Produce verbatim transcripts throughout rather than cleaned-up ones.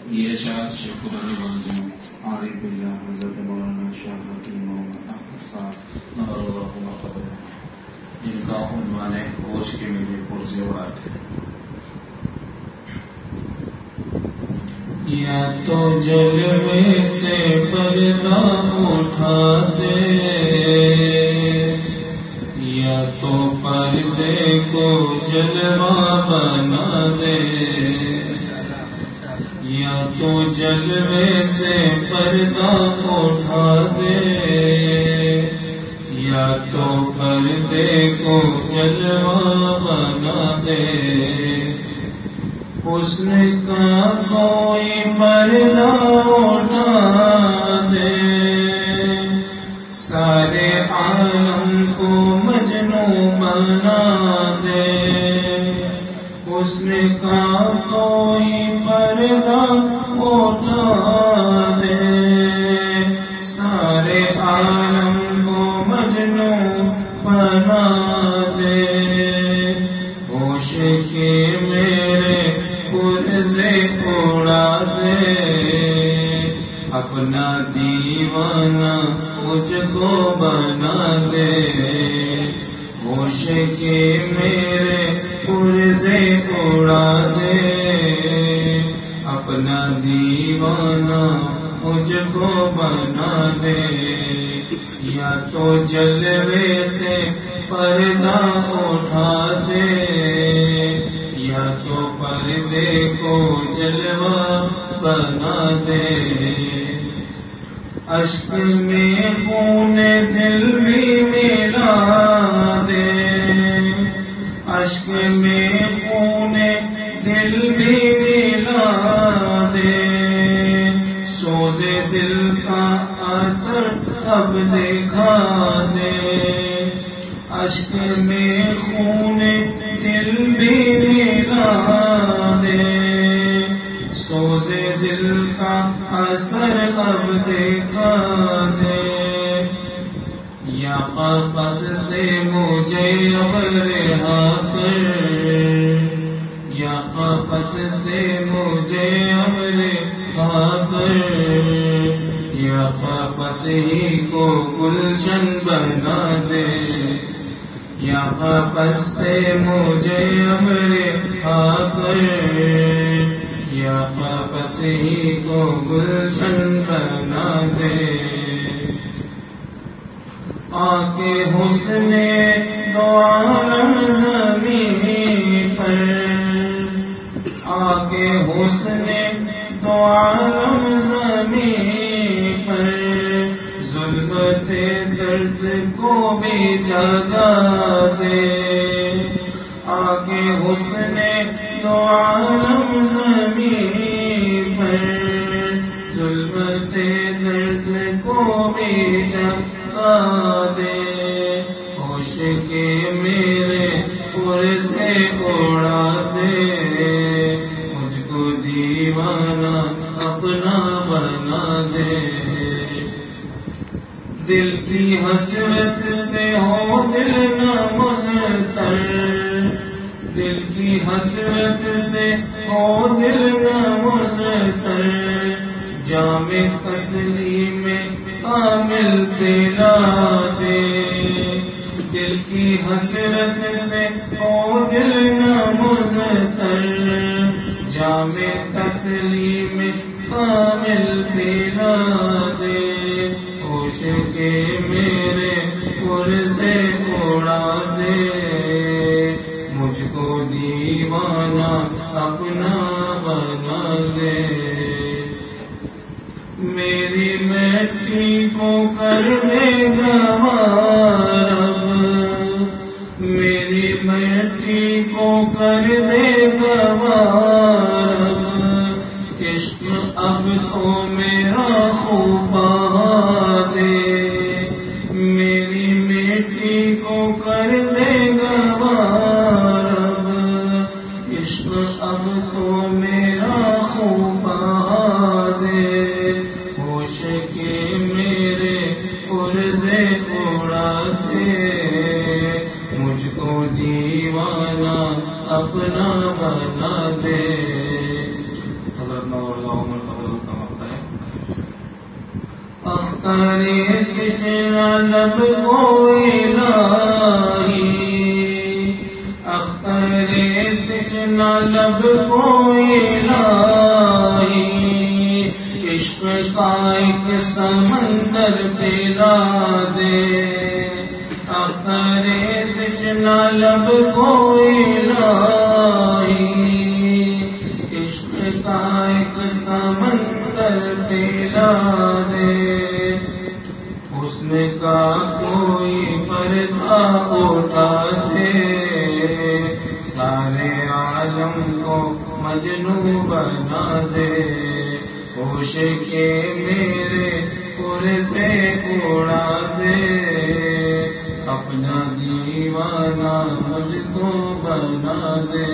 یہ اشعار شیخ قدر بازی عارف باللہ حضرت مولانا شاہ حکیم محمد احمد صاحب نور اللہ قبر، جن کا عنوان ہوش کے میلے پرزیورات ہے۔ یا تو جلوے سے پردہ اٹھا دے، یا تو پردے کو جلوہ بنا دے، یا تو جلوے سے پردہ اٹھا دے، یا تو پردے کو جلوہ بنا دے۔ حسن کا کوئی پردہ اٹھا دے، سارے عالم کو مجنوں بنا دے۔ حسن کا کوئی پردہ اٹھا دے، سارے عالم کو مجنوں بنا دے۔ ہوش کے میرے پرزے اڑا دے، اپنا دیوانہ مجھ کو بنا دے۔ ہوش کے میرے پرزے اڑا دے، اپنا دیوانہ مجھ کو بنا دے۔ یا تو جلوے سے پردہ اٹھا دے، یا تو پردے کو جلوہ بنا دے۔ اشک میں خون دل بھی ملا دے، اشک میں خون دل بھی ملا دے۔ سوز دل کا اثر اب دکھا دے، اشک میں خون دل بھی ملا دے۔ سوز دل کا اثر اب دکھا دے۔ یا قفس سے مجھے اب رہا کر، یا قفس سے مجھے اب رہا کر، یا قفس ہی کو گلشن بنا دے۔ یا قفس سے مجھے اب رہا کر، یا قفس ہی کو گلشن بنا دے۔ آ کے حسن دو عالم زمین پر، آ کے حسن دو عالم زمین پر، ظلمت درد کو بھی جگا دے۔ آ کے حسن دو عالم زمین پر، ظلمت درد کو بھی جگا دے۔ ہوش کے میرے پرزے اڑا دے، مجھ کو دیوانہ اپنا بنا دے۔ دل کی حسرت سے ہو دل نہ مضطر، دل کی حسرت سے ہو دل نہ مضطر، جام تسلیم کامل پلا دے۔ دل کی حسرت سے ہو دل نہ مضطر، جام تسلیم کامل پلا دے۔ ہوش کے میرے پرزے اڑا دے، مجھ کو دیوانہ اپنا بنا دے۔ میری مٹی کو کر دے گوار، میری مٹی کو کر دے گوار، عشق اب تو میرا خوب بہا دے۔ میری مٹی کو کر دے گوار، عشق اب تو میرا خوب بہا دے۔ ہوش کے میرے پرزے اڑا دے، مجھ کو دیوانہ اپنا بنا دے۔ حضرت نور اللہ اختری تشنا لب کوئی لائی اختری تشنا لب کوئی لائی عشق کا ایک سمندر پلا دے اختری تشنا لب کوئی لائی عشق کا ایک سمندر پلا دے حسن کا کوئی پردہ اٹھا دے سارے عالم کو مجنوں بنا دے ہوش کے میرے پر سے اڑا دے اپنا دیوانہ مجھ کو بنا دے.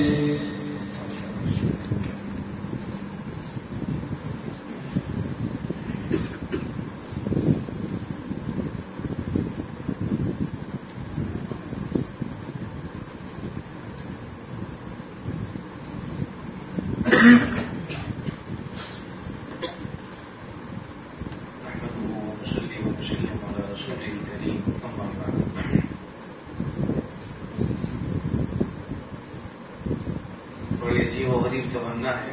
بڑی عجیب و غریب تمنا ہے،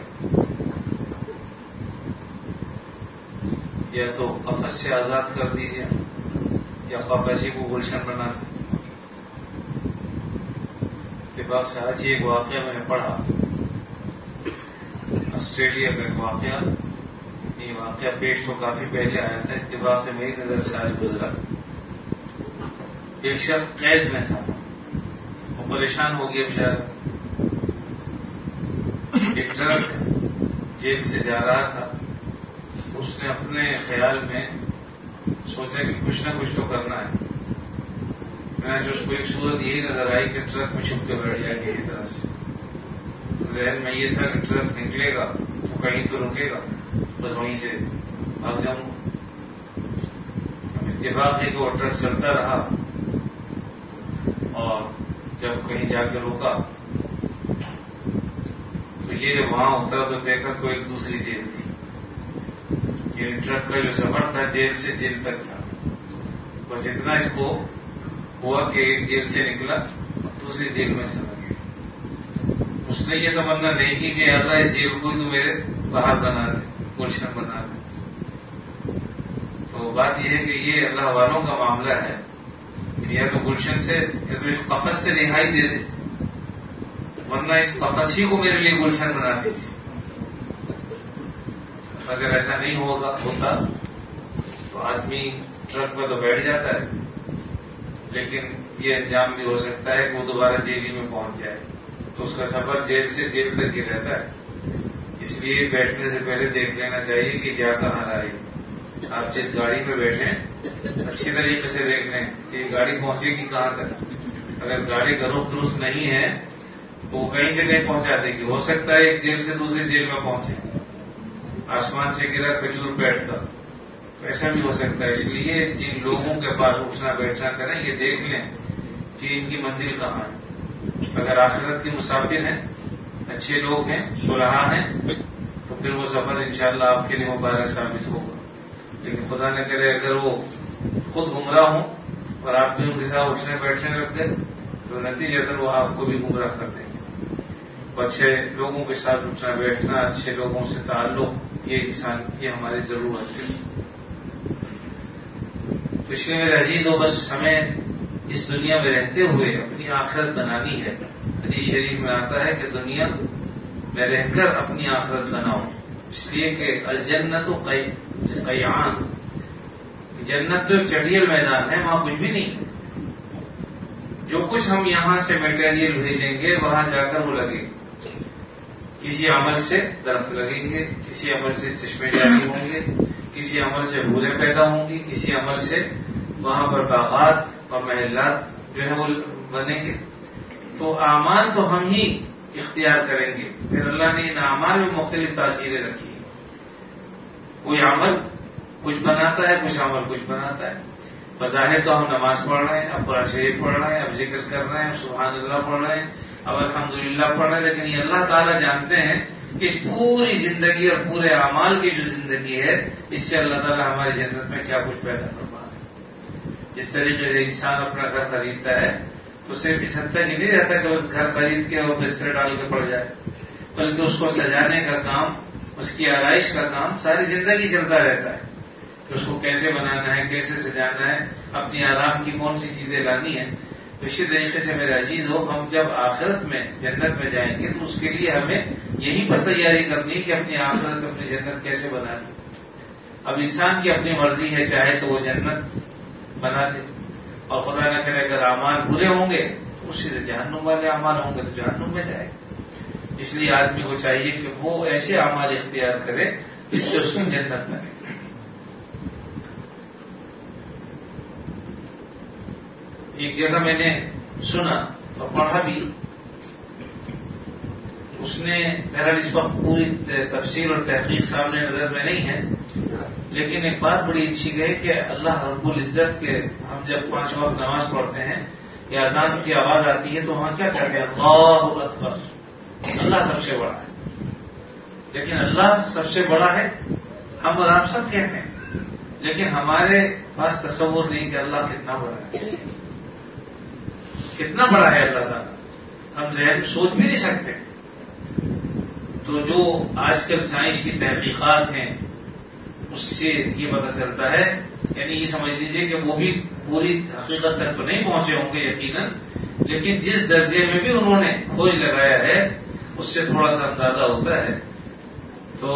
یا تو قفس سے آزاد کر دیجیے یا قفسی کو گلشن بنا دیں. اتفاق سے آج ایک واقعہ میں نے پڑھا، آسٹریلیا کا ایک واقعہ. یہ واقعہ پیش تو کافی پہلے آیا تھا، اتفاق سے میری نظر سے آج گزرا. ایک شخص قید میں تھا، وہ پریشان ہو گیا بیچارہ. ایک ٹرک جیل سے جا رہا تھا، اس نے اپنے خیال میں سوچا کہ کچھ نہ کچھ تو کرنا ہے. میں نے اس کو ایک صورت یہی نظر آئی کہ ٹرک میں چھپ کے بیٹھ جائے گی اس طرح سے. ذہن میں یہ تھا کہ ٹرک نکلے گا تو کہیں تو رکے گا، بس وہیں سے بھاگ جاؤں گا. اتفاق ہے کہ وہ ٹرک چلتا رہا اور جب کہیں جا کے روکا تو یہ جب وہاں اترا تو دیکھا کوئی ایک دوسری جیل تھی. یعنی ٹرک کا جو سفر تھا جیل سے جیل تک تھا، بس اتنا اس کو ہوا کہ ایک جیل سے نکلا دوسری جیل میں چلا گیا. اس نے یہ تمنا نہیں کی کہ اللہ اس جیل کو تو میرے باہر بنا دے، گلشن بنا دے. تو بات یہ ہے کہ یہ اللہ والوں کا معاملہ ہے کہ یا تو گلشن سے یا تو اس قفس سے رہائی دے دے، ورنہ اس قفس ہی کو میرے لیے گلشن بنا دیجیے. اگر ایسا نہیں ہوگا ہوتا تو آدمی ٹرک میں تو بیٹھ جاتا ہے، لیکن یہ انجام بھی ہو سکتا ہے کہ وہ دوبارہ جیل ہی میں پہنچ جائے. تو اس کا سفر جیل سے جیل تک ہی رہتا ہے. اس لیے بیٹھنے سے پہلے دیکھ لینا چاہیے کہ جا کہاں رہی. آپ جس گاڑی میں بیٹھیں اچھی طریقے سے دیکھ لیں کہ یہ گاڑی پہنچے گی کہاں تک. اگر گاڑی کا رخ درست نہیں ہے تو وہ کہیں سے کہیں پہنچا دے گی. ہو سکتا ہے ایک جیل سے دوسری جیل میں پہنچے، آسمان سے گرا کھجور بیٹھ کر، تو ایسا بھی ہو سکتا ہے. اس لیے جن لوگوں کے پاس اٹھنا بیٹھنا کریں یہ دیکھ لیں کہ ان کی منزل کہاں ہے. اگر آخرت کے مسافر ہیں، اچھے لوگ ہیں، صلحاء ہیں، تو پھر وہ سفر انشاءاللہ آپ کے لیے مبارک ثابت ہوگا. لیکن خدا نہ کرے اگر وہ خود گمراہ ہوں اور آپ بھی ان کے ساتھ اٹھنے بیٹھنے لگ گئے تو نتیجہ وہ آپ کو بھی گمراہ کر دیں گے. تو اچھے لوگوں کے ساتھ اٹھنا بیٹھنا، اچھے لوگوں سے تعلق، یہ انسان کی ہماری ضرورت ہے. تو اس لیے میرے عزیز ہو، بس ہمیں اس دنیا میں رہتے ہوئے اپنی آخرت بنانی ہے. حدیث شریف میں آتا ہے کہ دنیا میں رہ کر اپنی آخرت بناؤ. اس لیے کہ الجنت قیعان، جنت تو ایک چٹیل میدان ہے، وہاں کچھ بھی نہیں. جو کچھ ہم یہاں سے میٹیریل بھیجیں گے وہاں جا کر وہ لگے. کسی عمل سے درخت لگیں گے، کسی عمل سے چشمے جاری ہوں گے، کسی عمل سے بھولیں پیدا ہوں گی، کسی عمل سے وہاں پر باغات اور محلات جو ہے وہ بنیں گے. تو اعمال تو ہم ہی اختیار کریں گے. پھر اللہ نے ان اعمال میں مختلف تاثیریں رکھی. کوئی عمل کچھ بناتا ہے، کچھ عمل کچھ بناتا ہے. بظاہر تو ہم نماز پڑھ رہے ہیں، اب قرآن شریف پڑھ رہے ہیں، اب ذکر کر رہے ہیں، سبحان اللہ پڑھ رہے ہیں، اب الحمدللہ پڑھ رہے ہیں، لیکن یہ اللہ تعالیٰ جانتے ہیں کہ اس پوری زندگی اور پورے اعمال کی جو زندگی ہے اس سے اللہ تعالیٰ ہماری جنت میں کیا کچھ پیدا فرما ہے. جس طریقے سے انسان اپنا گھر خریدتا ہے تو صرف اس حد تک ہی نہیں رہتا کہ اس گھر خرید کے اور بستر ڈال کے پڑ جائے، بلکہ اس کو سجانے کا کام، اس کی آرائش کا کام ساری زندگی چلتا رہتا ہے کہ اس کو کیسے بنانا ہے، کیسے سجانا ہے، اپنی آرام کی کون سی چیزیں لانی ہیں. تو اسی طریقے سے میرے عزیز ہو، ہم جب آخرت میں جنت میں جائیں گے تو اس کے لیے ہمیں یہی پر تیاری کرنی ہے کہ اپنی آخرت اپنی جنت کیسے بنانی. اب انسان کی اپنی مرضی ہے، چاہے تو وہ جنت بنا دے، اور خدا نہ کرے اگر اعمال برے ہوں گے تو اسی سے جہنم والے اعمال ہوں گے تو جہنم میں جائے. اس لیے آدمی کو چاہیے کہ وہ ایسے اعمال اختیار کرے جس سے اس کی جنت بنے. ایک جگہ میں نے سنا اور پڑھا بھی، اس نے بہرحال اس وقت پوری تفسیر اور تحقیق سامنے نظر میں نہیں ہے، لیکن ایک بات بڑی اچھی گئی کہ اللہ رب العزت کے ہم جب پانچ وقت نماز پڑھتے ہیں یا اذان کی آواز آتی ہے تو وہاں کیا کہتے ہیں؟ اللہ اکبر. اللہ سب سے بڑا ہے، لیکن اللہ سب سے بڑا ہے ہم اور آپ سب کہتے ہیں، لیکن ہمارے پاس تصور نہیں کہ اللہ کتنا بڑا ہے. کتنا بڑا ہے اللہ تعالیٰ، ہم ذہن میں سوچ بھی نہیں سکتے. تو جو آج کل سائنس کی تحقیقات ہیں اس سے یہ پتہ چلتا ہے، یعنی یہ سمجھ لیجیے کہ وہ بھی پوری حقیقت تک تو نہیں پہنچے ہوں گے یقیناً، لیکن جس درجے میں بھی انہوں نے کھوج لگایا ہے اس سے تھوڑا سا اندازہ ہوتا ہے. تو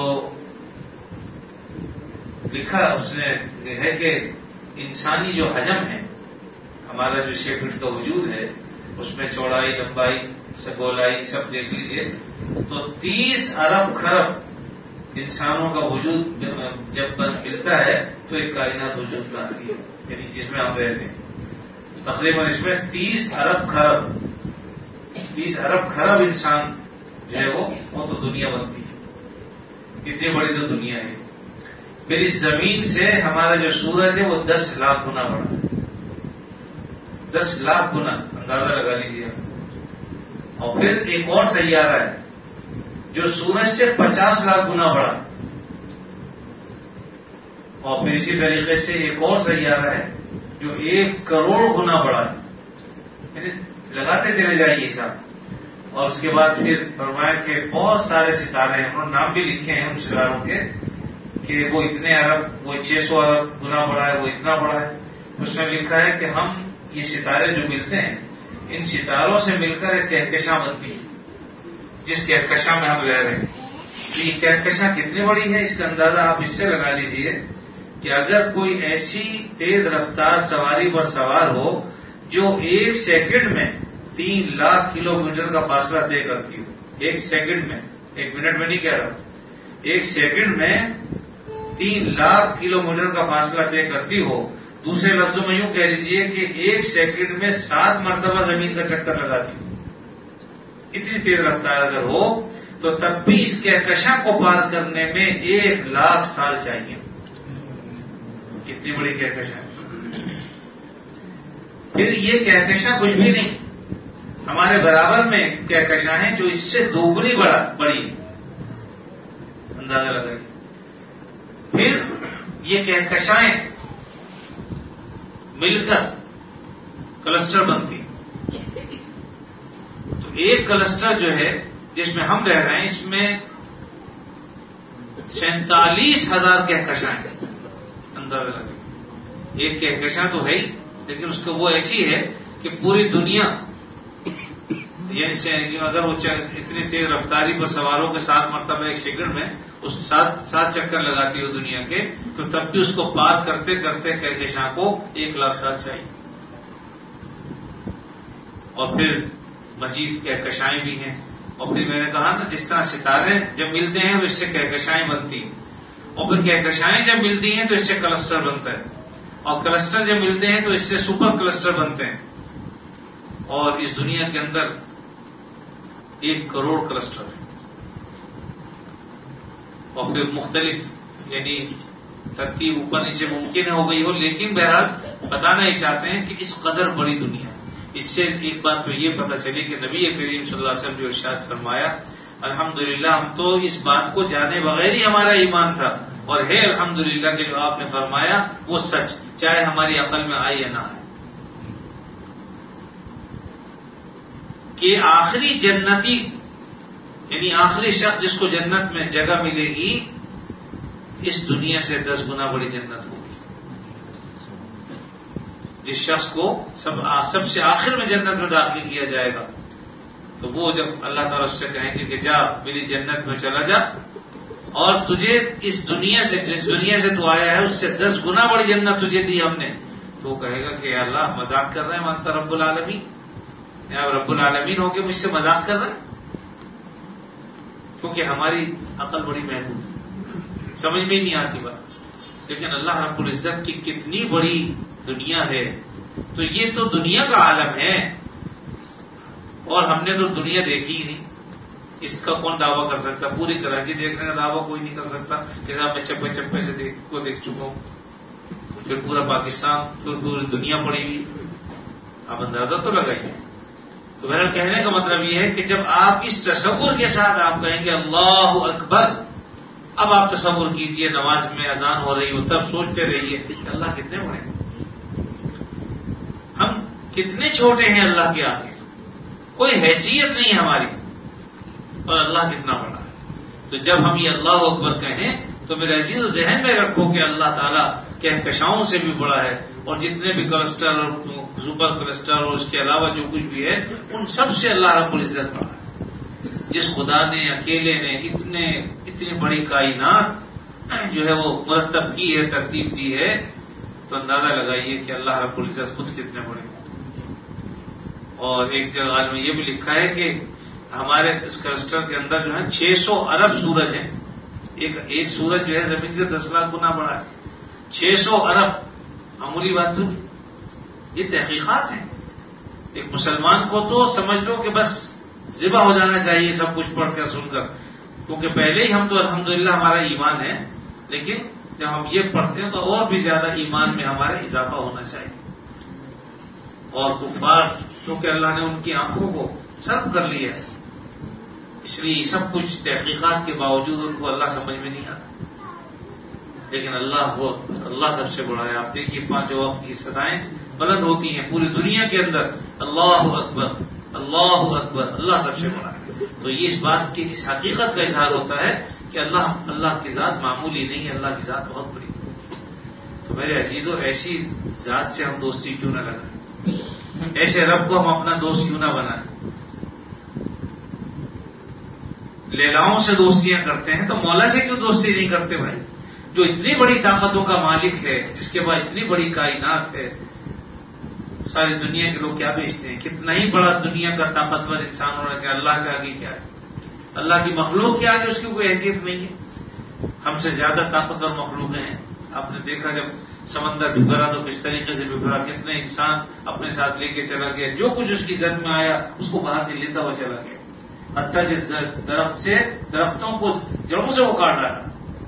لکھا اس نے یہ ہے کہ انسانی جو حجم ہے، ہمارا جو چھ فٹ کا وجود ہے، اس میں چوڑائی، لمبائی، گولائی سب دیکھ لیجئے تو تیس ارب خرب انسانوں کا وجود جب ملتا ہے تو ایک کائنات وجود میں آتی ہے، یعنی جس میں ہم رہتے ہیں. تقریباً اس میں تیس ارب خرب تیس ارب خرب انسان جو ہے وہ وہ تو دنیا بنتی ہے. اتنی بڑی تو دنیا ہے. پھر اس زمین سے ہمارا جو سورج ہے وہ دس لاکھ گنا بڑا ہے. دس لاکھ گنا اندازہ لگا لیجیے. اور پھر ایک اور سیارہ ہے جو سورج سے پچاس لاکھ گنا بڑا. اور پھر اسی طریقے سے ایک اور سیارہ ہے جو ایک کروڑ گنا بڑا ہے. لگاتے چلے جائیے حساب. اور اس کے بعد پھر فرمایا کہ بہت سارے ستارے ہیں، انہوں نے نام بھی لکھے ہیں ان ستاروں کے کہ وہ اتنے ارب، وہ چھ سو ارب گنا بڑا ہے، وہ اتنا بڑا ہے. اس میں لکھا ہے کہ ہم یہ ستارے جو ملتے ہیں ان ستاروں سے مل کر ایک کہکشاں بنتی ہے، جس کہکشاں میں ہم رہ رہے ہیں. یہ کہکشاں کتنی بڑی ہے اس کا اندازہ آپ اس سے لگا لیجئے کہ اگر کوئی ایسی تیز رفتار سواری پر سوار ہو جو ایک سیکنڈ میں تین لاکھ کلو میٹر کا فاصلہ طے کرتی ہو. ایک سیکنڈ میں، ایک منٹ میں نہیں کہہ رہا ہوں، ایک سیکنڈ میں تین لاکھ کلو میٹر کا فاصلہ طے کرتی ہو. دوسرے لفظوں میں یوں کہہ لیجئے کہ ایک سیکنڈ میں سات مرتبہ زمین کا چکر لگاتی ہو. اتنی تیز رفتار اگر ہو تو تب بھی اس کہکشاں کو پار کرنے میں ایک لاکھ سال چاہیے. کتنی بڑی کہکشاں. پھر یہ کہکشاں کچھ بھی نہیں، ہمارے برابر میں کہکشاں ہیں جو اس سے دوگنی بڑا بڑی. اندازہ لگائیے. پھر یہ کہکشائیں مل کر کلسٹر بنتی. تو ایک کلسٹر جو ہے جس میں ہم رہ رہے ہیں اس میں سینتالیس ہزار کہکشائیں. اندازہ لگائیے. ایک کہکشاں تو ہے ہی، لیکن اس کو وہ ایسی ہے کہ پوری دنیا، یعنی اگر وہ اتنی تیز رفتاری پر سواروں کے ساتھ مرتبہ ایک سیکنڈ میں اس سات سات چکر لگاتی ہو دنیا کے، تو تب بھی اس کو پار کرتے کرتے کہکشاں کو ایک لاکھ سال چاہیے. اور پھر مزید کہکشائیں بھی ہیں. اور پھر میں نے کہا نا جس طرح ستارے جب ملتے ہیں تو اس سے کہکشائیں بنتی ہیں، اور پھر کہکشائیں جب ملتی ہیں تو اس سے کلسٹر بنتا ہے، اور کلسٹر جب ملتے ہیں تو اس سے سپر کلسٹر بنتے ہیں. اور اس دنیا کے اندر ایک کروڑ کلسٹر ہے. اور پھر مختلف یعنی ترتیب اوپر نیچے ممکن ہو گئی ہو، لیکن بہرحال بتانا ہی چاہتے ہیں کہ اس قدر بڑی دنیا. اس سے ایک بات تو یہ پتہ چلی کہ نبی کریم صلی اللہ علیہ وسلم جو ارشاد فرمایا، الحمدللہ ہم تو اس بات کو جانے بغیر ہی ہمارا ایمان تھا، اور ہے الحمدللہ کہ جو آپ نے فرمایا وہ سچ، چاہے ہماری عقل میں آئے یا نہ آئے، کہ آخری جنتی یعنی آخری شخص جس کو جنت میں جگہ ملے گی اس دنیا سے دس گنا بڑی جنت ہوگی۔ جس شخص کو سب سب سے آخر میں جنت میں داخل کیا جائے گا تو وہ جب اللہ تعالیٰ اس سے کہیں گے کہ جا میری جنت میں چلا جا، اور تجھے اس دنیا سے جس دنیا سے تو آیا ہے اس سے دس گنا بڑی جنت تجھے دی ہم نے، تو وہ کہے گا کہ اللہ مذاق کر رہے ہیں، مانتا رب العالمین، یا رب العالمین ہو کے مجھ سے مذاق کر رہے ہیں، کیونکہ ہماری عقل بڑی محدود ہے، سمجھ میں نہیں آتی بات۔ لیکن اللہ رب العزت کی کتنی بڑی دنیا ہے، تو یہ تو دنیا کا عالم ہے، اور ہم نے تو دنیا دیکھی ہی نہیں، اس کا کون دعویٰ کر سکتا؟ پوری کراچی دیکھنے کا دعویٰ کوئی نہیں کر سکتا کہ صاحب میں چپے چپے سے دیکھ کو دیکھ چکا ہوں، پھر پورا پاکستان پھر پوری دنیا پڑی ہوئی، آپ اندازہ تو لگائیے۔ تو میرا کہنے کا مطلب یہ ہے کہ جب آپ اس تصور کے ساتھ آپ کہیں گے اللہ اکبر، اب آپ تصور کیجئے نماز میں اذان ہو رہی ہو، تب سوچتے رہیے کہ اللہ کتنے بڑے ہیں، ہم کتنے چھوٹے ہیں اللہ کے آگے، کوئی حیثیت نہیں ہماری، اور اللہ کتنا بڑا ہے۔ تو جب ہم یہ اللہ اکبر کہیں تو میرے عزیز ذہن میں رکھو کہ اللہ تعالیٰ کہکشاؤں سے بھی بڑا ہے، اور جتنے بھی کلسٹر اور سپر کلسٹر اور اس کے علاوہ جو کچھ بھی ہے ان سب سے اللہ رب العزت بڑا ہے۔ جس خدا نے اکیلے نے اتنے اتنی بڑی کائنات جو ہے وہ مرتب کی ہے، ترتیب دی ہے، تو اندازہ لگائیے کہ اللہ رب العزت خود کتنے بڑے ہیں۔ اور ایک جگہ میں یہ بھی لکھا ہے کہ ہمارے اس کلسٹر کے اندر جو ہے چھ سو ارب سورج ہیں، ایک ایک سورج جو ہے زمین سے دس لاکھ گنا بڑا ہے، چھ سو ارب، معمولی بات تو نہیں، یہ تحقیقات ہیں۔ ایک مسلمان کو تو سمجھ لو کہ بس ذبح ہو جانا چاہیے سب کچھ پڑھ کر سن کر، کیونکہ پہلے ہی ہم تو الحمدللہ ہمارا ایمان ہے، لیکن جب ہم یہ پڑھتے ہیں تو اور بھی زیادہ ایمان میں ہمارا اضافہ ہونا چاہیے۔ اور کفار کیونکہ اللہ نے ان کی آنکھوں کو سرد کر لیا ہے، اس لیے سب کچھ تحقیقات کے باوجود ان کو اللہ سمجھ میں نہیں آتا، لیکن اللہ وہ اللہ سب سے بڑا ہے۔ آپ دیکھیے پانچوں وقت کی صدائیں بلند ہوتی ہیں پوری دنیا کے اندر، اللہ اکبر اللہ اکبر، اللہ سب سے بڑا ہے۔ تو یہ اس بات کی اس حقیقت کا اظہار ہوتا ہے کہ اللہ اللہ کی ذات معمولی نہیں ہے، اللہ کی ذات بہت بڑی ہے۔ تو میرے عزیزوں ایسی ذات سے ہم دوستی کیوں نہ لگائیں، ایسے رب کو ہم اپنا دوست کیوں نہ بنائیں۔ لیلاؤں سے دوستیاں کرتے ہیں تو مولا سے کیوں دوستی نہیں کرتے بھائی، جو اتنی بڑی طاقتوں کا مالک ہے، جس کے بعد اتنی بڑی کائنات ہے۔ ساری دنیا کے لوگ کیا بیچتے ہیں، کتنا ہی بڑا دنیا کا طاقتور انسان ہونا چاہیے، اللہ کے آگے کیا ہے، اللہ کی مخلوق کے آگے اس کی کوئی حیثیت نہیں ہے۔ ہم سے زیادہ طاقتور مخلوقیں ہیں۔ آپ نے دیکھا جب سمندر بھرا تو کس طریقے سے بھرا، کتنے انسان اپنے ساتھ لے کے چلا گیا، جو کچھ اس کی زد میں آیا اس کو باہر نہیں لیتا ہوا چلا گیا، حتیٰ کہ درخت سے درختوں کو جڑوں سے وہ کاٹ ڈالا۔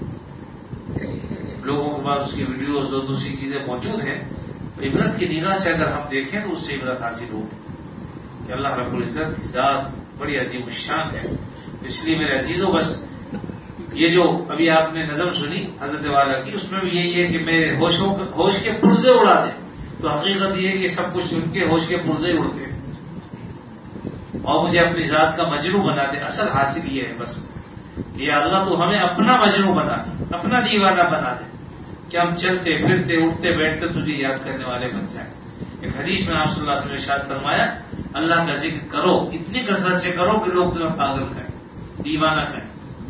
لوگوں کے پاس اس کی ویڈیوز اور دوسری چیزیں موجود ہیں، عبرت کی نگاہ سے اگر ہم دیکھیں تو اس سے عبرت حاصل ہوگی کہ اللہ رب العزت کی ذات بڑی عظیم الشان ہے۔ اس لیے میرے عزیزوں بس یہ جو ابھی آپ نے نظم سنی حضرت والا کی، اس میں بھی یہی ہے کہ میرے ہوشوں ہوش کے پرزے اڑا دیں، تو حقیقت یہ ہے کہ سب کچھ سن کے ہوش کے پرزے اڑتے ہیں، اور مجھے اپنی ذات کا مجنو بنا دے۔ اصل حاصل یہ ہے بس، یہ اللہ تو ہمیں اپنا مجنو بنا دے، اپنا دیوانہ بنا دے کہ ہم چلتے پھرتے اٹھتے بیٹھتے تجھے یاد کرنے والے بن جائیں۔ ایک حدیث میں آپ صلی اللہ علیہ وسلم نے ارشاد فرمایا، اللہ کا ذکر کرو، اتنی کثرت سے کرو کہ لوگ تمہیں پاگل کہیں، دیوانہ کہیں۔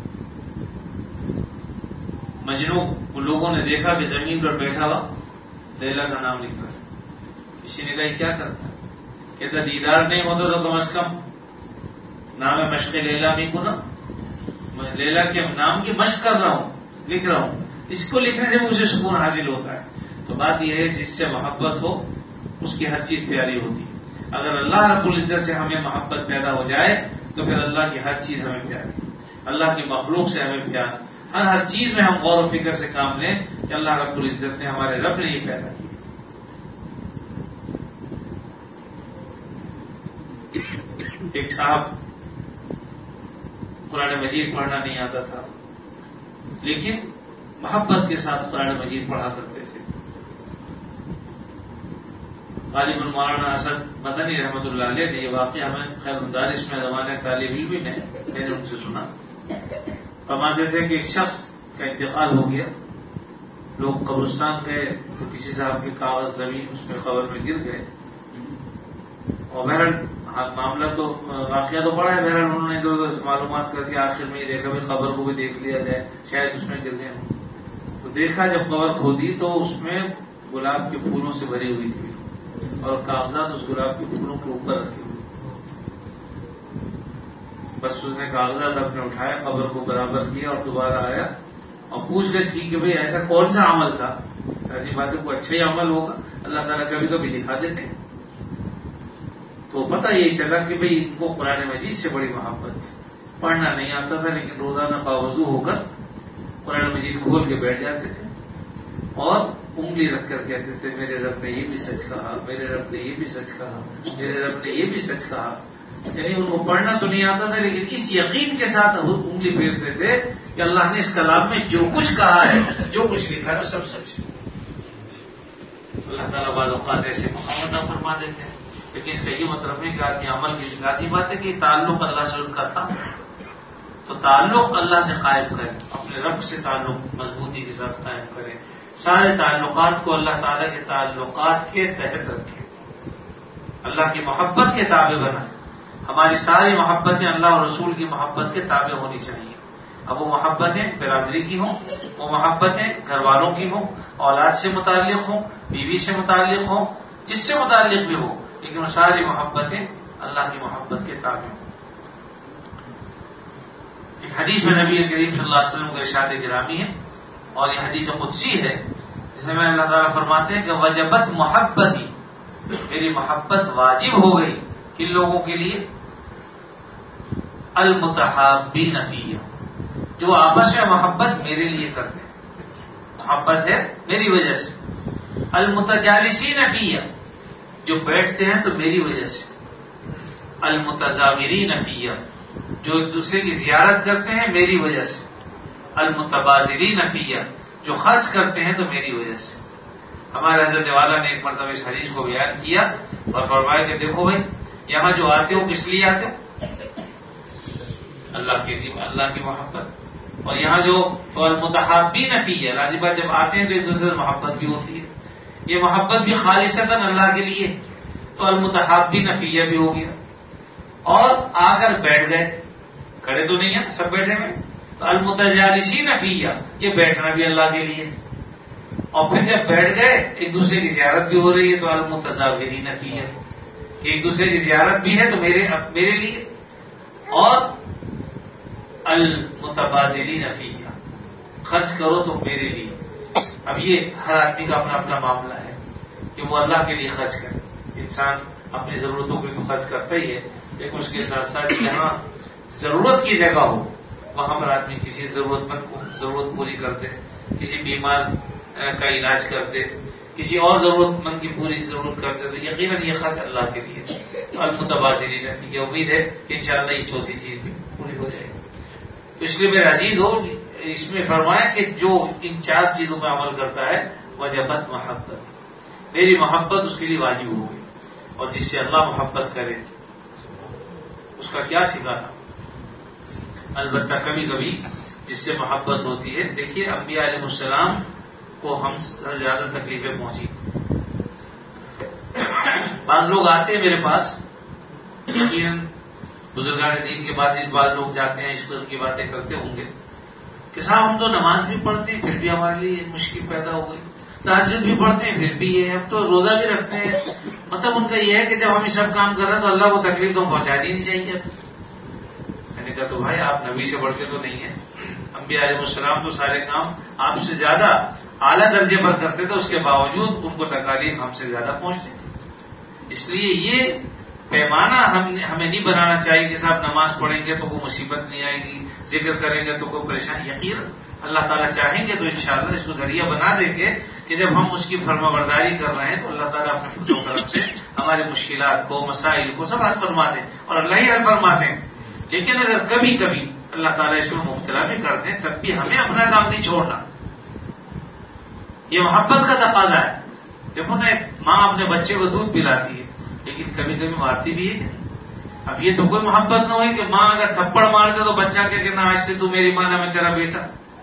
مجنو کو لوگوں نے دیکھا کہ زمین پر بیٹھا ہوا لیلا کا نام لکھتا ہے، کسی نے کہا کیا کرتا ہے، کہتا دیدار نہیں ہوتا تو کم از کم نام مشق لیلا بھی کو نا، میں لیلا کے نام کی مشق کر رہا ہوں، لکھ رہا ہوں، اس کو لکھنے سے مجھے سکون حاصل ہوتا ہے۔ تو بات یہ ہے جس سے محبت ہو اس کی ہر چیز پیاری ہوتی ہے۔ اگر اللہ رب العزت سے ہمیں محبت پیدا ہو جائے تو پھر اللہ کی ہر چیز ہمیں پیاری، اللہ کی مخلوق سے ہمیں پیار، ہر ہر چیز میں ہم غور و فکر سے کام لیں کہ اللہ رب العزت نے ہمارے رب نے ہی پیدا کیا۔ ایک صاحب قرآن مجید پڑھنا نہیں آتا تھا، لیکن محبت کے ساتھ قرآن مجید پڑھا کرتے تھے. غالب مولانا اسد مدنی رحمۃ اللہ علیہ نے یہ واقعہ ہمیں خیر مدارس میں زمانے طالب علم میں میں نے ان سے سنا. فرماتے تھے کہ ایک شخص کا انتقال ہو گیا، لوگ قبرستان گئے تو کسی صاحب کے کاغذ زمین اس میں قبر میں گر گئے، اور بہرحال معاملہ تو واقعہ تو بڑا ہے. بہرحال انہوں نے ادھر ادھر سے معلومات کر کے آخر میں یہ دیکھا بھی قبر کو بھی دیکھ لیا جائے، شاید اس میں گر گئے ہوں. تو دیکھا جب قبر کھودی تو اس میں گلاب کے پھولوں سے بھری ہوئی تھی اور کاغذات اس گلاب کے پھولوں کے اوپر رکھے ہوئے. بس اس نے کاغذات اپنے اٹھائے، قبر کو برابر کیا اور دوبارہ آیا اور پوچھ گچھ کی کہ بھئی ایسا کون سا عمل تھا؟ ایسی باتیں کو اچھا ہی عمل ہوگا، اللہ تعالیٰ کبھی کبھی دکھا دیتے ہیں. تو پتہ یہی چلا کہ بھئی ان کو قرآن مجید سے بڑی محبت تھی. پڑھنا نہیں آتا تھا لیکن روزانہ باوضو ہو کر قرآن مجید کھول کے بیٹھ جاتے تھے اور انگلی رکھ کر کہتے تھے میرے رب نے یہ بھی سچ کہا، میرے رب نے یہ بھی سچ کہا، میرے رب نے یہ بھی سچ کہا. یعنی ان کو پڑھنا تو نہیں آتا تھا لیکن اس یقین کے ساتھ انگلی پھیرتے تھے کہ اللہ نے اس کلام میں جو کچھ کہا ہے، جو کچھ لکھا ہے سب سچ ہے. اللہ تعالیٰ بعض اوقات ایسے مقام عطا فرما دیتے ہیں، لیکن اس کا یہ مطلب نہیں کہ آدمی عمل کی ذاتی بات ہے کہ تعلق اللہ سے ان کا تھا تو تعلق اللہ سے قائم کرے، اپنے رب سے تعلق مضبوطی کے ساتھ قائم کرے، سارے تعلقات کو اللہ تعالیٰ کے تعلقات کے تحت رکھے، اللہ کی محبت کے تابع بنائے. ہماری ساری محبتیں اللہ اور رسول کی محبت کے تابع ہونی چاہیے. اب وہ محبتیں برادری کی ہوں، وہ محبتیں گھر والوں کی ہوں، اولاد سے متعلق ہوں، بیوی سے متعلق ہوں، جس سے متعلق بھی ہو، لیکن وہ ساری محبتیں اللہ کی محبت کے تابع ہوں. ایک حدیث میں نبی کریم صلی اللہ علیہ وسلم کا ارشاد گرامی ہے اور یہ حدیث قدسی ہے جس میں اللہ تعالیٰ فرماتے ہیں کہ وجبت محبتی، میری محبت واجب ہو گئی کن لوگوں کے لیے؟ المتحابین فیہ، جو آپس میں محبت میرے لیے کرتے ہیں، محبت ہے میری وجہ سے. المتجالسین فیہ، جو بیٹھتے ہیں تو میری وجہ سے. المتزاورین فیہ، جو ایک دوسرے کی زیارت کرتے ہیں میری وجہ سے. المتبادلین فیہ، جو خرچ کرتے ہیں تو میری وجہ سے. ہمارے حضرت والا نے ایک مرتبہ اس حدیث کو بیان کیا اور فرمایا کہ دیکھو بھائی یہاں جو آتے ہو کس لیے آتے ہو؟ اللہ کے لیے، اللہ کی محبت. اور یہاں جو المتحابین فیہ، راضی بات جب آتے ہیں تو ایک دوسرے سے محبت بھی ہوتی ہے، یہ محبت بھی خالصتاً اللہ کے لیے، تو المتحابین فیہ بھی ہو گیا. اور آ کر بیٹھ گئے، کھڑے تو نہیں ہیں سب بیٹھے ہوئے، تو المتجالسین فیہ، یہ بیٹھنا بھی اللہ کے لیے. اور پھر جب بیٹھ گئے ایک دوسرے کی زیارت بھی ہو رہی ہے تو المتزاورین فیہ، ایک دوسرے کی زیارت بھی ہے تو میرے میرے لیے. اور المتبادلین فیہ، خرچ کرو تو میرے لیے. اب یہ ہر آدمی کا اپنا اپنا معاملہ ہے کہ وہ اللہ کے لیے خرچ کرے. انسان اپنی ضرورتوں کے لیے تو خرچ کرتا ہی ہے، لیکن اس کے ساتھ ساتھ جہاں ضرورت کی جگہ ہو وہاں پر آدمی کسی ضرورت مند کو ضرورت پوری کر دے، کسی بیمار کا علاج کر دے، کسی اور ضرورت مند کی پوری ضرورت کر دے، تو یقیناً یہ خرچ اللہ کے لیے. المتبادلین فیہ، امید ہے کہ انشاءاللہ یہ چوتھی چیز بھی پوری ہو جائے گی. اس لیے میرے عزیز ہو، اس میں فرمایا کہ جو ان چار چیزوں میں عمل کرتا ہے وجبت محبت، میری محبت اس کے لیے واجب ہو گئی. اور جس سے اللہ محبت کرے اس کا کیا ٹھکانا. البتہ کبھی کبھی جس سے محبت ہوتی ہے، دیکھیے انبیاء علیہ السلام کو ہم سے زیادہ تکلیفیں پہنچی. بعض لوگ آتے ہیں میرے پاس، یقیناً بزرگان دین کے پاس اس بعض لوگ جاتے ہیں، اس طرح کی باتیں کرتے ہوں گے کہ صاحب ہم تو نماز بھی پڑھتے ہیں پھر بھی ہمارے لیے مشکل پیدا ہو گئی، تہجد بھی پڑھتے ہیں پھر بھی یہ، ہم تو روزہ بھی رکھتے ہیں. مطلب ان کا یہ ہے کہ جب ہم یہ سب کام کر رہے ہیں تو اللہ کو تکلیف تو پہنچانی نہیں چاہیے. میں نے کہا تو بھائی آپ نبی سے بڑھ کے تو نہیں ہیں، انبیاء علیہ السلام تو سارے کام آپ سے زیادہ اعلیٰ درجے پر کرتے تھے، اس کے باوجود ان کو تکالیف ہم سے زیادہ پہنچتی تھی. اس لیے یہ پیمانہ ہم ہمیں نہیں بنانا چاہیے کہ صاحب نماز پڑھیں گے تو وہ مصیبت نہیں آئے گی، ذکر کریں گے تو کوئی پریشانی یقین اللہ تعالیٰ چاہیں گے تو انشاءاللہ اس کو ذریعہ بنا دیں گے کہ جب ہم اس کی فرما برداری کر رہے ہیں تو اللہ تعالیٰ اپنے فضل و کرم سے ہمارے مشکلات کو مسائل کو سب حل فرما دیں اور اللہ ہی حل فرما دیں. لیکن اگر کبھی کبھی اللہ تعالیٰ اس میں مبتلا بھی کر دیں تب بھی ہمیں اپنا کام نہیں چھوڑنا. یہ محبت کا تقاضا ہے. دیکھو نا ماں اپنے بچے کو دودھ پلاتی ہے لیکن کبھی کبھی مارتی بھی ہے. اب یہ تو کوئی محبت نہ ہوئی کہ ماں اگر تھپڑ مار دے تو بچہ کہ کہنا آج سے تو میری ماں نہ میں تیرا بیٹا.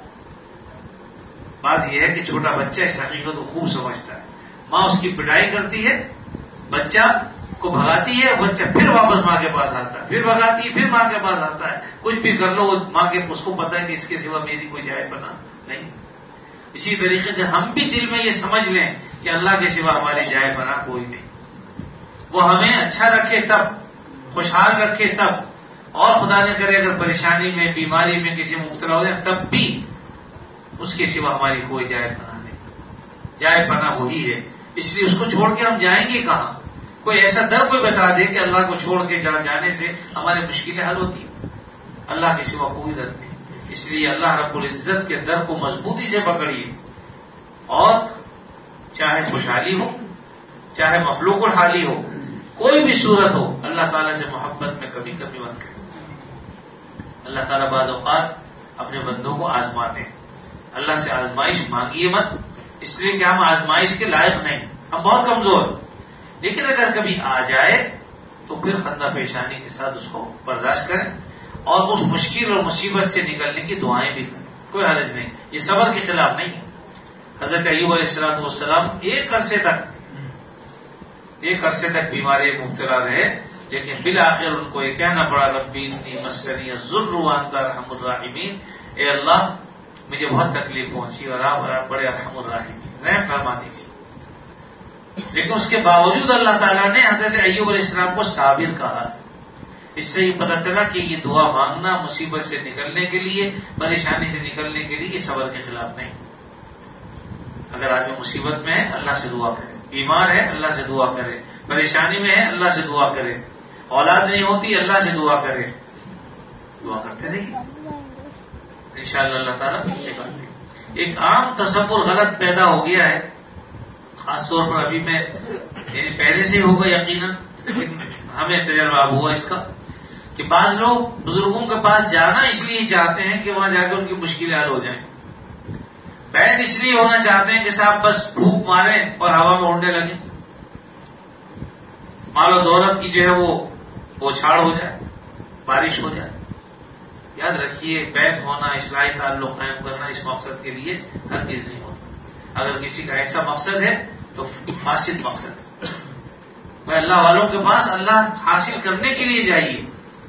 بات یہ ہے کہ چھوٹا بچہ اس حقیقت کو خوب سمجھتا ہے. ماں اس کی پٹائی کرتی ہے, بچہ کو بھگاتی ہے, بچہ پھر واپس ماں کے پاس آتا ہے, پھر بھگاتی ہے, پھر ماں کے پاس آتا ہے. کچھ بھی کر لو ماں کے اس کو پتا ہے کہ اس کے سوا میری کوئی جائے پناہ نہیں. اسی طریقے سے ہم بھی دل میں یہ سمجھ لیں کہ اللہ کے سوا ہماری جائے پناہ کوئی نہیں. وہ ہمیں اچھا رکھے تب, خوشحال رکھے تب, اور خدا نے کرے اگر پریشانی میں بیماری میں کسی مبتلا ہو جائے تب بھی اس کے سوا ہماری کوئی جائے پناہ نہیں. جائے پناہ وہی ہے. اس لیے اس کو چھوڑ کے ہم جائیں گے کہاں؟ کوئی ایسا در کوئی بتا دے کہ اللہ کو چھوڑ کے جانے سے ہماری مشکلیں حل ہوتی ہیں. اللہ کے سوا کوئی در نہیں. اس لیے اللہ رب العزت کے در کو مضبوطی سے پکڑیے, اور چاہے خوشحالی ہو چاہے مخلوق الحالی ہو, کوئی بھی صورت ہو, اللہ تعالیٰ سے محبت میں کبھی کبھی مت کریں. اللہ تعالیٰ بعض اوقات اپنے بندوں کو آزماتے ہیں. اللہ سے آزمائش مانگیے مت, اس لیے کہ ہم آزمائش کے لائق نہیں, ہم بہت کمزور. لیکن اگر کبھی آ جائے تو پھر خندہ پیشانی کے ساتھ اس کو برداشت کریں, اور اس مشکل اور مصیبت سے نکلنے کی دعائیں بھی کریں. کوئی حرج نہیں, یہ صبر کے خلاف نہیں ہے. حضرت ایوب علیہ الصلوۃ والسلام ایک عرصے تک ایک عرصے تک بیماری مبتلا رہے, لیکن بالآخر ان کو یہ کہنا پڑا ربی انی مسنی الضر وانت ارحم الراحمین, اے اللہ مجھے بہت تکلیف پہنچی اور آپ بڑے ارحم الراحمین, رحم فرما دیجیے. لیکن اس کے باوجود اللہ تعالیٰ نے حضرت ایوب علیہ السلام کو صابر کہا. اس سے یہ پتہ چلا کہ یہ دعا مانگنا مصیبت سے نکلنے کے لیے, پریشانی سے نکلنے کے لیے, یہ صبر کے خلاف نہیں. اگر آدمی مصیبت میں ہے اللہ سے دعا کرے, بیمار ہے اللہ سے دعا کرے, پریشانی میں ہے اللہ سے دعا کرے, اولاد نہیں ہوتی اللہ سے دعا کرے, دعا کرتے رہیے, انشاءاللہ اللہ تعالیٰ نکال دے. ایک عام تصور غلط پیدا ہو گیا ہے, خاص طور پر ابھی میں, یعنی پہلے سے ہی ہوگا یقیناً, لیکن ہمیں تجربہ ہوا اس کا کہ بعض لوگ بزرگوں کے پاس جانا اس لیے چاہتے ہیں کہ وہاں جا کے ان کی مشکلیں حل ہو جائیں. بیت اس لیے ہونا چاہتے ہیں کہ صاحب بس پھونک ماریں اور ہوا میں اڑنے لگے, مال و دولت کی جو ہے وہ بوچھاڑ ہو جائے, بارش ہو جائے. یاد رکھیے بیت ہونا, اصلاحی تعلق قائم کرنا اس مقصد کے لیے ہر چیز نہیں ہوتا. اگر کسی کا ایسا مقصد ہے تو فاسد مقصد ہے. میں اللہ والوں کے پاس اللہ حاصل کرنے کے لیے جائیے,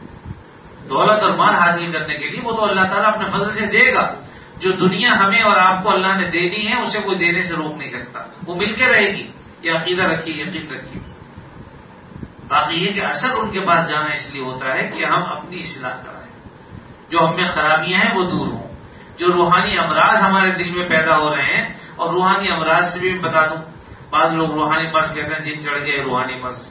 دولت اور مال حاصل کرنے کے لیے, وہ تو اللہ تعالیٰ اپنے فضل سے دے گا. جو دنیا ہمیں اور آپ کو اللہ نے دینی ہے اسے کوئی دینے سے روک نہیں سکتا, وہ مل کے رہے گی. یہ عقیدہ رکھیے, یقین رکھیے. باقی یہ کہ اثر ان کے پاس جانا اس لیے ہوتا ہے کہ ہم اپنی اصلاح کرائیں, جو ہم میں خرابیاں ہیں وہ دور ہوں, جو روحانی امراض ہمارے دل میں پیدا ہو رہے ہیں. اور روحانی امراض سے بھی میں بتا دوں, بعض لوگ روحانی مرض کہتے ہیں جن چڑھ گئے, روحانی مرض,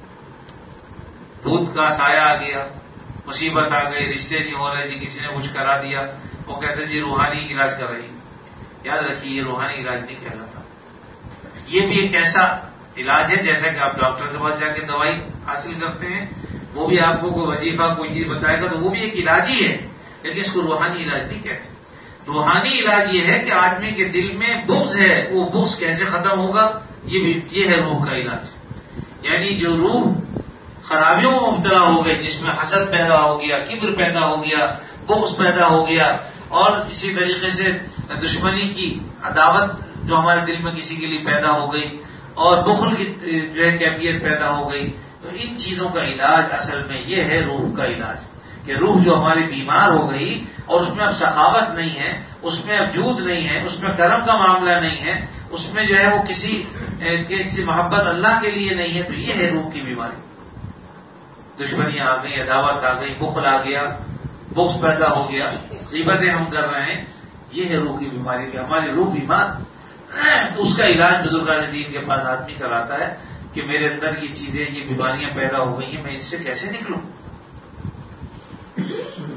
بھوت کا سایہ آ گیا, مصیبت آ گئی, رشتے نہیں ہو رہے جی, کسی نے کچھ کرا دیا, وہ کہتے ہیں جی روحانی علاج کر رہی. یاد رکھیے یہ روحانی علاج نہیں کہلاتا. یہ بھی ایک ایسا علاج ہے جیسا کہ آپ ڈاکٹر کے پاس جا کے دوائی حاصل کرتے ہیں, وہ بھی آپ کو کوئی وظیفہ کوئی چیز بتائے گا تو وہ بھی ایک علاج ہی ہے, لیکن اس کو روحانی علاج نہیں کہتے. روحانی علاج یہ ہے کہ آدمی کے دل میں بغض ہے, وہ بغض کیسے ختم ہوگا, یہ بھی یہ ہے روح کا علاج. یعنی جو روح خرابیوں میں مبتلا ہو گئی, جس میں حسد پیدا ہو گیا, کبر پیدا ہو گیا, بغض پیدا ہو گیا, اور اسی طریقے سے دشمنی کی عداوت جو ہمارے دل میں کسی کے لیے پیدا ہو گئی, اور بخل کی جو ہے کیفیت پیدا ہو گئی, تو ان چیزوں کا علاج اصل میں یہ ہے روح کا علاج. کہ روح جو ہماری بیمار ہو گئی اور اس میں اب سخاوت نہیں ہے, اس میں اب جود نہیں ہے, اس میں کرم کا معاملہ نہیں ہے, اس میں جو ہے وہ کسی کسی محبت اللہ کے لیے نہیں ہے, تو یہ ہے روح کی بیماری. دشمنیاں آ گئی, عداوت آ گئی, بخل آ گیا, بغض پیدا ہو گیا, غیبتیں ہم کر رہے ہیں, یہ ہے روح کی بیماری. کہ ہماری روح بیمار, تو اس کا علاج بزرگان دین کے پاس آدمی کراتا ہے کہ میرے اندر یہ چیزیں, یہ بیماریاں پیدا ہو گئی ہیں, میں اس سے کیسے نکلوں.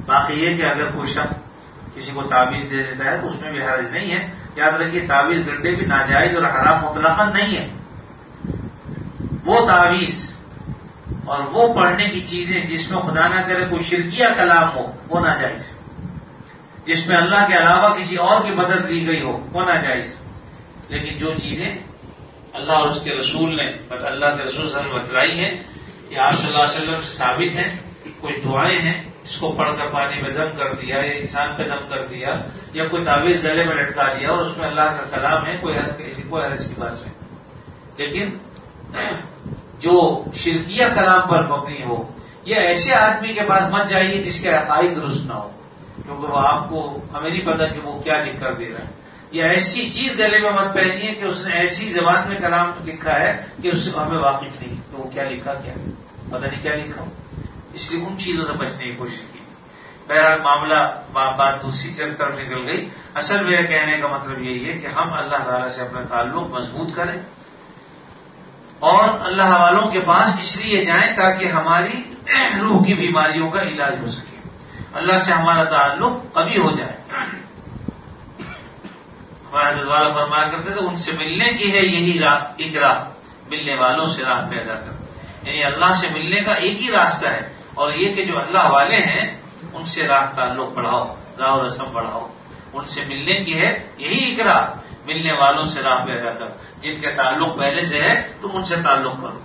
باقی یہ کہ اگر کوئی شخص کسی کو تعویذ دے دیتا ہے تو اس میں بھی حرج نہیں ہے. یاد رکھیے تعویذ گنڈے بھی ناجائز اور حرام مطلقاً نہیں ہے. وہ تعویذ اور وہ پڑھنے کی چیزیں جس میں خدا نہ کرے کوئی شرکیہ کلام ہو وہ ناجائز، جس میں اللہ کے علاوہ کسی اور کی مدد لی گئی ہو وہ ناجائز. لیکن جو چیزیں اللہ اور اس کے رسول نے اللہ کے رسول صلی اللہ علیہ وسلم بتلائی ہیں کہ آپ صلی اللہ علیہ وسلم سے ثابت ہیں، کچھ دعائیں ہیں اس کو پڑھ کر پانی میں دم کر دیا یا انسان پہ دم کر دیا یا کوئی تعویذ گلے میں لٹکا دیا اور اس میں اللہ کا کلام ہے، کوئی کوئی حرج کی بات نہیں. لیکن جو شرکیہ کلام پر مبنی ہو یا ایسے آدمی کے پاس مت جائیے جس کے عقائد درست نہ ہو، کیونکہ وہ آپ کو ہمیں نہیں پتا کہ وہ کیا لکھ کر دے رہا ہے. یا ایسی چیز گلے میں مت پہنیے کہ اس نے ایسی زبان میں کلام لکھا ہے کہ اس سے ہمیں واقف نہیں کہ وہ کیا لکھا، کیا پتہ نہیں کیا لکھا ہو. اس لیے ان چیزوں سے بچنے کی کوشش کی. بہرحال معاملہ بات دوسری طرف نکل گئی. اصل میرے کہنے کا مطلب یہی ہے کہ ہم اللہ تعالیٰ سے اپنا تعلق مضبوط کریں اور اللہ والوں کے پاس اس لیے جائیں تاکہ ہماری روح کی بیماریوں کا علاج ہو سکے. اللہ سے ہمارا تعلق قوی ہو جائے. ہمارے حضرت والا فرمایا کرتے تھے ان سے ملنے کی ہے یہی راہ، ایک راہ ملنے والوں سے راہ پیدا کر. یعنی اللہ سے ملنے کا ایک ہی راستہ ہے اور یہ کہ جو اللہ والے ہیں ان سے راہ تعلق بڑھاؤ، راہ و رسم بڑھاؤ. ان سے ملنے کی ہے یہی ایک راہ، ملنے والوں سے راہ پیدا کر. جن کے تعلق پہلے سے ہے تم ان سے تعلق کرو.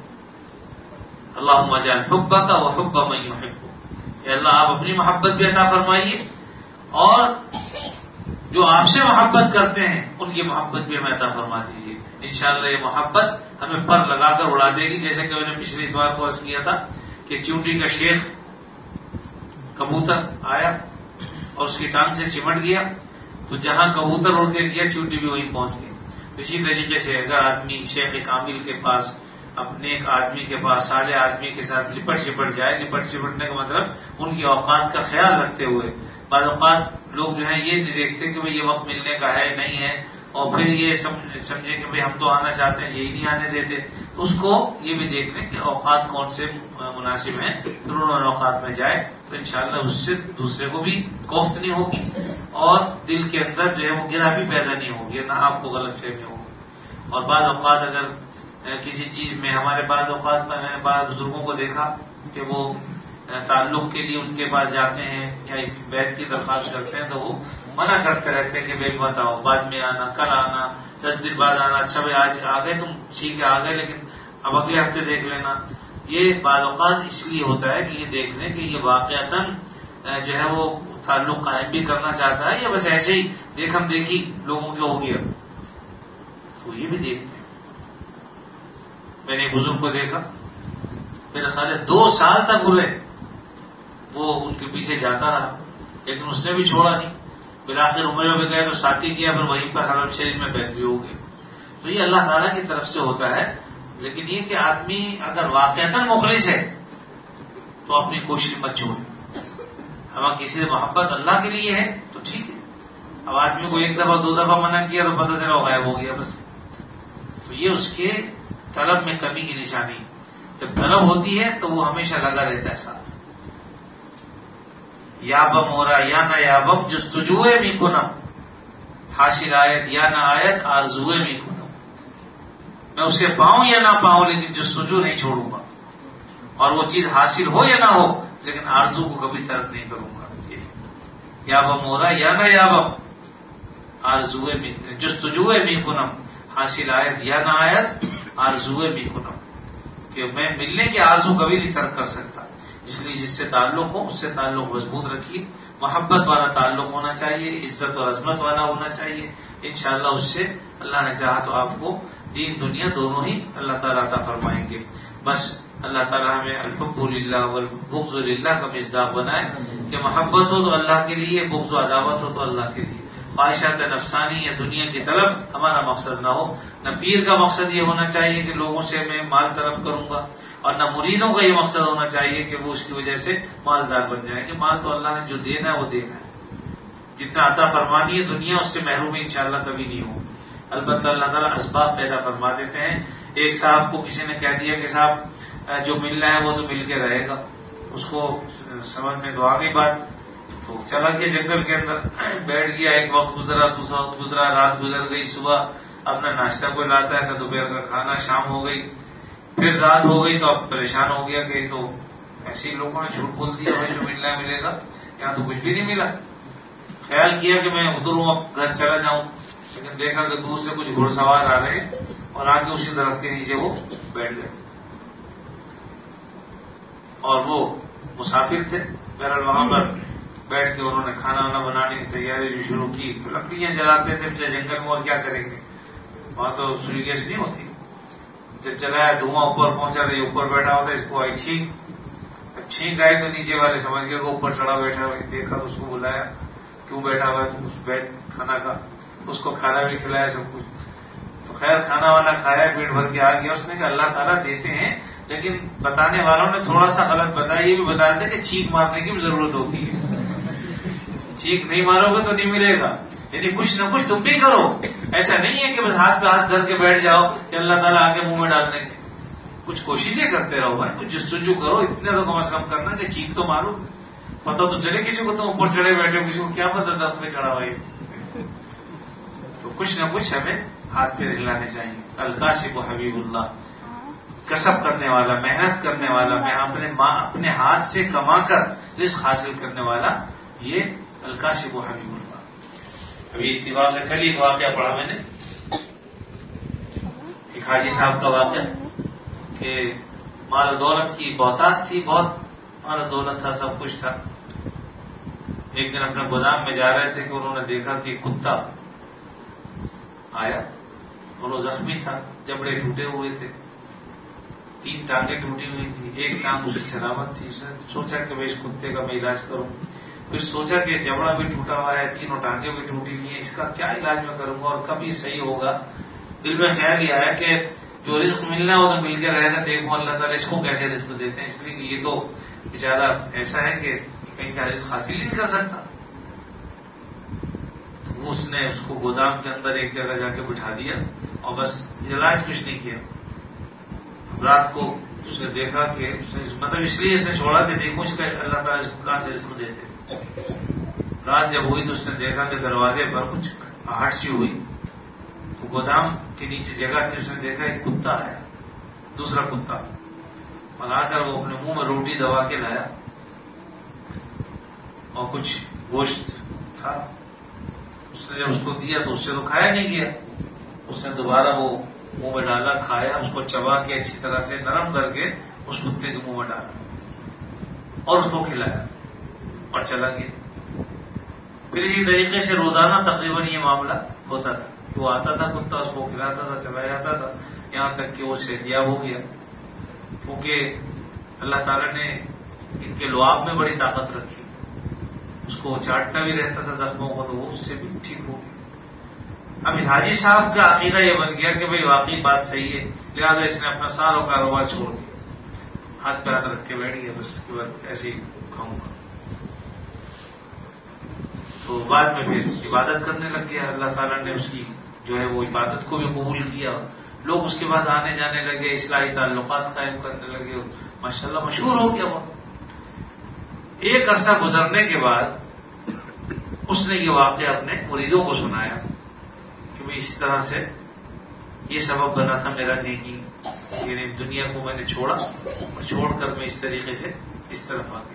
اللہم اجعل حبک و حب من یحبک. اے اللہ آپ اپنی محبت بھی عطا فرمائیے اور جو آپ سے محبت کرتے ہیں ان کی محبت بھی ہمیں عطا فرما دیجیے. انشاءاللہ یہ محبت ہمیں پر لگا کر اڑا دے گی. جیسے کہ میں نے پچھلی بار کو عرض کیا تھا کہ چونٹی کا شیخ کبوتر آیا اور اس کی ٹانگ سے چمٹ گیا تو جہاں کبوتر اڑ کے گیا چونٹی بھی وہیں پہنچ گئی. اسی طریقے سے اگر آدمی شیخ کامل کے پاس اپنے ایک آدمی کے پاس سارے آدمی کے ساتھ لپٹ چپٹ جائے، لپٹ چپٹنے کا مطلب ان کی اوقات کا خیال رکھتے ہوئے. بعض اوقات لوگ جو ہے یہ نہیں دیکھتے کہ بھئی یہ وقت ملنے کا ہے نہیں ہے اور پھر یہ سمجھے کہ بھئی ہم تو آنا چاہتے ہیں یہی نہیں آنے دیتے. تو اس کو یہ بھی دیکھ لیں کہ اوقات کون سے مناسب ہیں، پھر انہوں نے اوقات میں جائے تو انشاءاللہ اس سے دوسرے کو بھی کوفت نہیں ہوگی اور دل کے اندر جو ہے وہ گرہ بھی پیدا نہیں ہوگی، نہ آپ کو غلط فہمی ہوگی. اور بعض اوقات اگر کسی چیز میں ہمارے بعض اوقات میں میں نے بعض بزرگوں کو دیکھا کہ وہ تعلق کے لیے ان کے پاس جاتے ہیں یا بیعت کی درخواست کرتے ہیں تو وہ منع کرتے رہتے ہیں کہ بھائی مت آؤ، بعد میں آنا، کل آنا، دس دن بعد آنا. اچھا بھائی آج آ گئے تم ٹھیک ہے آ گئے لیکن اب اگلے ہفتے دیکھ لینا. یہ بعض اوقات اس لیے ہوتا ہے کہ یہ دیکھ لیں کہ یہ واقعتاً جو ہے وہ تعلق قائم بھی کرنا چاہتا ہے یا بس ایسے ہی دیکھم دیکھی لوگوں کے ہو گیا. تو یہ بھی دیکھتے ہیں. میں نے بزرگ کو دیکھا میرے خیال ہے دو سال تک ہوئے وہ ان کے پیچھے جاتا رہا لیکن اس نے بھی چھوڑا نہیں. بالآخر عمرے میں گئے تو ساتھی کیا پھر وہیں پر حرم شریف میں بیعت بھی ہو گئی. تو یہ اللہ تعالیٰ کی طرف سے ہوتا ہے. لیکن یہ کہ آدمی اگر واقعتاً مخلص ہے تو اپنی کوشش مت چھوڑے. ہمیں کسی سے محبت اللہ کے لیے ہے تو ٹھیک ہے. اب آدمی کو ایک دفعہ دو دفعہ منع کیا تو پتہ چلا غائب ہو گیا بس. تو یہ اس کے طلب میں کمی کی نشانی. جب طلب ہوتی ہے تو وہ ہمیشہ لگا رہتا ہے ساتھ. یا بم ہو رہا یا نہ یا بم جستجوئے می کنم، حاصل آیت یا نہ آیت آرزوئے می کنم. میں اسے پاؤں یا نہ پاؤں لیکن جستجو نہیں چھوڑوں گا اور وہ چیز حاصل ہو یا نہ ہو لیکن آرزو کو کبھی ترک نہیں کروں گا. یا بم ہو رہا یا نہ یا بم آرزوئے می جستجوئے می کنم، حاصل آیت یا نہ آیت آرزوئے می کنم. کہ میں ملنے کی آرزو کبھی نہیں ترک کر سکتا. اس لیے جس سے تعلق ہو اس سے تعلق مضبوط رکھیے. محبت والا تعلق ہونا چاہیے، عزت اور عظمت والا ہونا چاہیے. انشاءاللہ اس سے اللہ نے چاہا تو آپ کو دین دنیا دونوں ہی اللہ تعالیٰ عطا فرمائیں گے. بس اللہ تعالیٰ ہمیں الحب للہ والبغض للہ کا مصداق بنائے کہ محبت ہو تو اللہ کے لیے، بغض و عداوت ہو تو اللہ کے لیے. خواہشات نفسانی یا دنیا کی طلب ہمارا مقصد نہ ہو. نہ پیر کا مقصد یہ ہونا چاہیے کہ لوگوں سے میں مال طلب کروں گا اور نہ مریدوں کا یہ مقصد ہونا چاہیے کہ وہ اس کی وجہ سے مالدار بن جائیں. کہ مال تو اللہ نے جو دینا ہے وہ دینا ہے. جتنا عطا فرمانی ہے دنیا اس سے محرومی انشاءاللہ کبھی نہیں ہو. البتہ اللہ تعالیٰ اسباب پیدا فرما دیتے ہیں. ایک صاحب کو کسی نے کہہ دیا کہ صاحب جو مل رہا ہے وہ تو مل کے رہے گا. اس کو سمجھ میں تو آ گئی بات. تو چلا گیا جنگل کے اندر، بیٹھ گیا، ایک وقت گزرا، دوسرا وقت گزرا، رات گزر گئی، صبح اپنا ناشتہ کوئی لاتا ہے کہ دوپہر کا کھانا، شام ہو گئی، پھر رات ہو گئی تو اب پریشان ہو گیا کہ تو ایسے ہی لوگوں نے جھوٹ بول دیا بھائی جو ملنا ملے گا، یہاں تو کچھ بھی نہیں ملا۔ خیال کیا کہ میں اتروں اب گھر چلا جاؤں، لیکن دیکھا کہ دور سے کچھ گھڑ سوار آ رہے اور آگے اسی درخت کے نیچے وہ بیٹھ گئے، اور وہ مسافر تھے۔ بہرحال وہاں پر بیٹھ کے انہوں نے کھانا وانا بنانے کی تیاری جو شروع کی، تو لکڑیاں جلاتے تھے جنگل میں، اور کیا کریں گے، وہاں تو سوئی گیس نہیں ہوتی۔ جب جلایا دھواں اوپر پہنچا تو یہ اوپر بیٹھا ہوتا ہے، اس کو آئی چھینک، جب چھینک آئی تو نیچے والے سمجھ گئے کہ اوپر چڑھا بیٹھا ہوا، دیکھا تو اس کو بلایا، کیوں بیٹھا ہوا ہے، اس بیٹھ کھانا کا، تو اس کو کھانا بھی کھلایا سب کچھ۔ تو خیر کھانا وانا کھایا، پیٹ بھر کے آ گیا۔ اس نے کہا اللہ تعالیٰ دیتے ہیں، لیکن بتانے والوں نے تھوڑا سا غلط بتایا، یہ بھی بتا دیں کہ چھینک مارنے کی بھی ضرورت ہوتی ہے، چھینک نہیں مارو گے تو نہیں ملے گا، یعنی کچھ نہ کچھ تم بھی کرو۔ ایسا نہیں ہے کہ بس ہاتھ پہ ہاتھ دھر کے بیٹھ جاؤ کہ اللہ تعالیٰ آگے منہ میں ڈال دیں گے، کچھ کوششیں کرتے رہو بھائی، کچھ جستجو کرو، اتنے تو کم از کم کرنا کہ چھینک تو مارو، پتہ تو چلے کسی کو تم اوپر چڑھے بیٹھے ہو، کسی کو کیا پتہ درخت میں چڑھا بھائی۔ تو کچھ نہ کچھ ہمیں ہاتھ پہ ہلانے چاہیے۔ الکاشف حبیب اللہ، کسب کرنے والا، محنت کرنے والا، میں اپنے اپنے ہاتھ سے کما کر رزق حاصل کرنے والا، یہ الکاشف حبیب اللہ۔ ابھی اتفاق سے کل ایک واقعہ پڑھا میں نے، ایک حاجی صاحب کا واقعہ کہ مال و دولت کی بہتات تھی، بہت مال و دولت تھا، سب کچھ تھا۔ ایک دن اپنے گودام میں جا رہے تھے کہ انہوں نے دیکھا کہ کتا آیا اور وہ زخمی تھا، جبڑے ٹوٹے ہوئے تھے، تین ٹانگیں ٹوٹی ہوئی تھی، ایک ٹانگ اس کی سلامت تھی۔ اس نے سوچا کہ میں اس کتے کا میں علاج کروں، پھر سوچا کہ جبڑا بھی ٹوٹا ہوا ہے، تینوں ٹانگیں بھی ٹوٹی ہوئی ہیں، اس کا کیا علاج میں کروں گا اور کب یہ صحیح ہوگا۔ دل میں خیال یہ آیا کہ جو رزق ملنا ہے وہ تو مل کے رہے گا، دیکھو اللہ تعالیٰ اس کو کیسے رزق دیتے ہیں، اس لیے کہ یہ تو بیچارہ ایسا ہے کہ کہیں سے رزق حاصل ہی نہیں کر سکتا۔ تو اس نے اس کو گودام کے اندر ایک جگہ جا کے بٹھا دیا اور بس علاج کچھ نہیں کیا۔ رات کو اس نے دیکھا کہ اس نے مطلب اس لیے اسے چھوڑا کہ دیکھو اس کا اللہ تعالیٰ اس کو کہاں سے رزق دیتے۔ رات جب ہوئی تو اس نے دیکھا کہ دروازے پر کچھ آہٹ سی ہوئی، تو گودام کے نیچے جگہ تھی، اس نے دیکھا ایک کتا آیا، دوسرا کتا، اور آ کر وہ اپنے منہ میں روٹی دبا کے لایا اور کچھ گوشت تھا، اس نے جب اس کو دیا تو اس سے تو کھایا نہیں گیا، اس نے دوبارہ وہ منہ میں ڈالا، کھایا، اس کو چبا کے اچھی طرح سے نرم کر کے اس کتے کے منہ میں ڈالا اور اس کو کھلایا اور چلا گیا۔ پھر اسی طریقے سے روزانہ تقریباً یہ معاملہ ہوتا تھا، وہ آتا تھا کتا، اس کو کھلاتا تھا، چلا جاتا تھا، یہاں تک کہ وہ صحتیاب ہو گیا، کیونکہ اللہ تعالیٰ نے ان کے لعاب میں بڑی طاقت رکھی، اس کو چاٹتا بھی رہتا تھا زخموں کو، تو وہ اس سے بھی ٹھیک ہو گیا۔ اب حاجی صاحب کا عقیدہ یہ بن گیا کہ بھئی واقعی بات صحیح ہے، لہٰذا اس نے اپنا سارا کاروبار چھوڑ دیا، ہاتھ پہ ہاتھ رکھ کے بیٹھ گیا، بس کے بعد ایسے ہی کھاؤں گا۔ تو بعد میں پھر عبادت کرنے لگ گیا، اللہ تعالیٰ نے اس کی جو ہے وہ عبادت کو بھی قبول کیا، لوگ اس کے پاس آنے جانے لگے، اصلاحی تعلقات قائم کرنے لگے، ماشاءاللہ مشہور ہو گیا وہ۔ ایک عرصہ گزرنے کے بعد اس نے یہ واقعہ اپنے مریدوں کو سنایا کہ میں اس طرح سے یہ سبب بنا تھا میرا نیکی، یعنی دنیا کو میں نے چھوڑا اور چھوڑ کر میں اس طریقے سے اس طرف آ گیا۔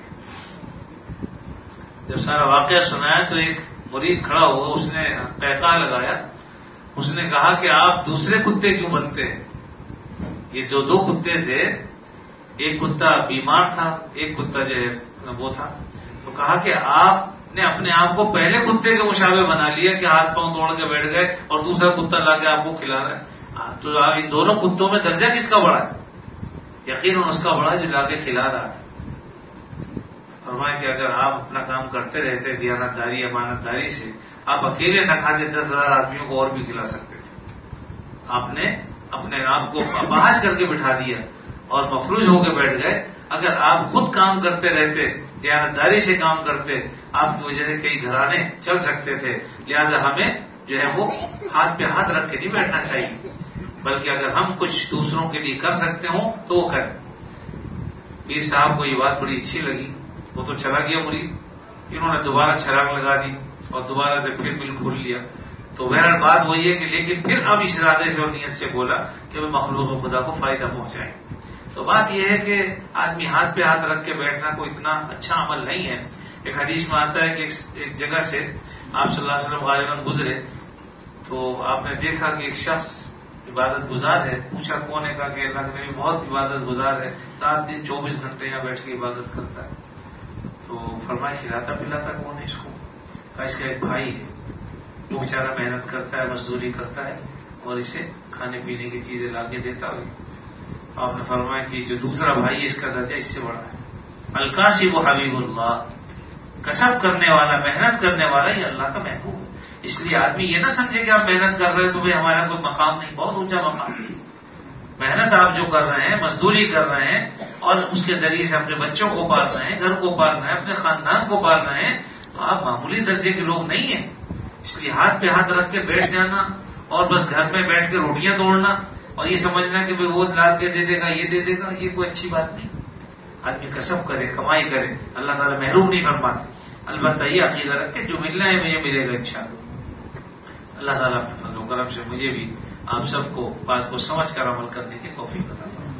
جب سارا واقعہ سنایا تو ایک مرید کھڑا ہوا، اس نے قہقہ لگایا، اس نے کہا کہ آپ دوسرے کتے کیوں بنتے ہیں؟ یہ جو دو کتے تھے، ایک کتا بیمار تھا، ایک کتا جو ہے وہ تھا، تو کہا کہ آپ نے اپنے آپ کو پہلے کتے کے مشابہ بنا لیا کہ ہاتھ پاؤں توڑ کے بیٹھ گئے اور دوسرا کتا لا کے آپ کو کھلا رہا ہے، تو ان دونوں کتوں میں درجہ کس کا بڑا ہے؟ یقیناً اس کا بڑا ہے جو لا کے کھلا رہا ہے۔ فرمایا کہ اگر آپ اپنا کام کرتے رہتے دیانت داری امانت داری سے، آپ اکیلے نہ کھاتے دس ہزار آدمیوں کو اور بھی کھلا سکتے تھے۔ آپ نے اپنے آپ کو اپاہج کر کے بٹھا دیا اور مفروض ہو کے بیٹھ گئے۔ اگر آپ خود کام کرتے رہتے، دیانت داری سے کام کرتے، آپ کی وجہ سے کئی گھرانے چل سکتے تھے۔ لہذا ہمیں جو ہے وہ ہاتھ پہ ہاتھ رکھ کے نہیں بیٹھنا چاہیے، بلکہ اگر ہم کچھ دوسروں کے لیے کر سکتے ہوں تو وہ کریں۔ پیر صاحب کو یہ بات بڑی اچھی لگی، وہ تو چلا گیا مرید، انہوں نے دوبارہ چھلانگ لگا دی اور دوبارہ سے پھر بل کھول لیا. تو بہرحال بات وہی ہے کہ لیکن پھر اب اس ارادے سے اور نیت سے بولا کہ وہ مخلوق خدا کو فائدہ پہنچائے. تو بات یہ ہے کہ آدمی ہاتھ پہ ہاتھ رکھ کے بیٹھنا کوئی اتنا اچھا عمل نہیں ہے. ایک حدیث میں آتا ہے کہ ایک جگہ سے آپ صلی اللہ علیہ وسلم غالباً گزرے تو آپ نے دیکھا کہ ایک شخص عبادت گزار ہے. پوچھا کون ہے؟ کہا کہ اللہ کے نبی بہت عبادت گزار ہے، رات دن چوبیس گھنٹے یہاں بیٹھ کے عبادت کرتا ہے. تو فرمایا کھلاتا پلاتا کون ہے اس کو؟ کہا اس کا ایک بھائی ہے، وہ بیچارہ محنت کرتا ہے، مزدوری کرتا ہے اور اسے کھانے پینے کی چیزیں لا کے دیتا ہے. آپ نے فرمایا کہ جو دوسرا بھائی ہے اس کا درجہ اس سے بڑا ہے. الکاسب حبیب اللہ، کسب کرنے والا، محنت کرنے والا یہ اللہ کا محبوب ہے. اس لیے آدمی یہ نہ سمجھے کہ آپ محنت کر رہے ہیں تو بھائی ہمارا کوئی مقام نہیں، بہت اونچا مقام ہے. محنت آپ جو کر رہے ہیں، مزدوری کر رہے ہیں اور اس کے ذریعے سے اپنے بچوں کو پال رہے ہیں، گھر کو پال رہے ہیں، اپنے خاندان کو پال رہے ہیں، تو آپ معمولی درجے کے لوگ نہیں ہیں. اس لیے ہاتھ پہ ہاتھ رکھ کے بیٹھ جانا اور بس گھر میں بیٹھ کے روٹیاں توڑنا اور یہ سمجھنا کہ بھائی وہ لا کے دے دے گا، یہ دے دے گا، یہ کوئی اچھی بات نہیں. آدمی کسب کرے، کمائی کرے، اللہ تعالیٰ محروم نہیں فرماتے. البتہ یہ عقیدہ رکھ کے جو ملنا ہے مجھے ملے گا انشاءاللہ. اللہ تعالیٰ اپنے فضل و کرم سے مجھے بھی آپ سب کو بات کو سمجھ کر عمل کرنے کی توفیق عطا فرمائے.